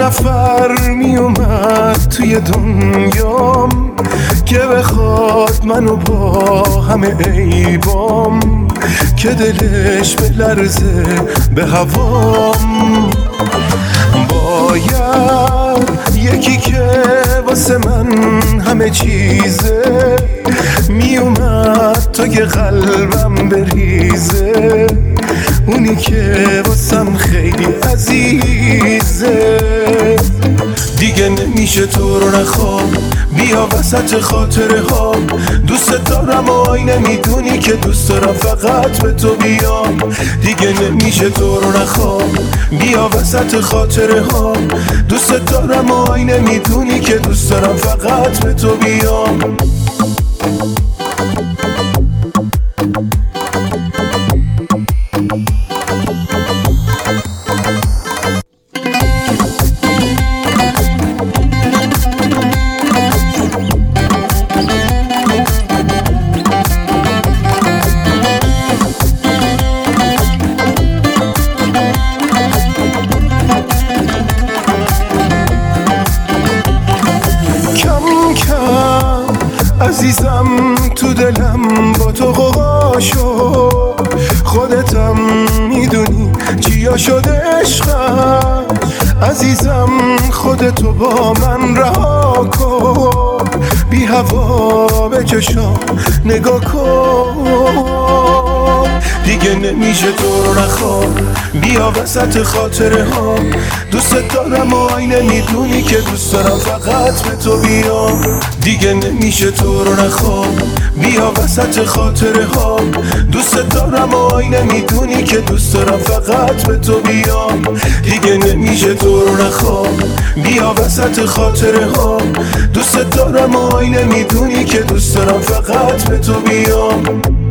نفر می اومد توی دنیام که بخواد منو با همه عیبام، که دلش بلرزه به هوام. باید یکی که واسه من همه چیزه می اومد تا که قلبم بریزه، اونی که واسم خیلی عزیزه. دیگه نمیشه تو رو نخوام، بیا وسط خاطره ها. دوست دارم و آینه میدونی که دوست دارم فقط به تو بیام. دیگه نمیشه تو رو نخوام، بیا وسط خاطره ها. دوست دارم و آینه میدونی که دوست دارم فقط به تو بیام. عزیزم تو دلم با تو غوغا شد، خودتم میدونی چیا شد عشقم. عزیزم خودتو با من رها کن، بی هوا به چشام نگاه کن. دیگه نمیشه تو رو نخوام، بیا وسط خاطره ها. دوست دارم و آینه میدونی که دوست دارم فقط به تو بیام. دیگه نمیشه تو رو نخوام، بیا وسط خاطره ها. دوست دارم و آینه میدونی که دوست دارم فقط به تو بیام. دیگه نمیشه تو رو نخوام، بیا وسط خاطره ها. دوست دارم و آینه میدونی که دوست دارم فقط به تو بیام.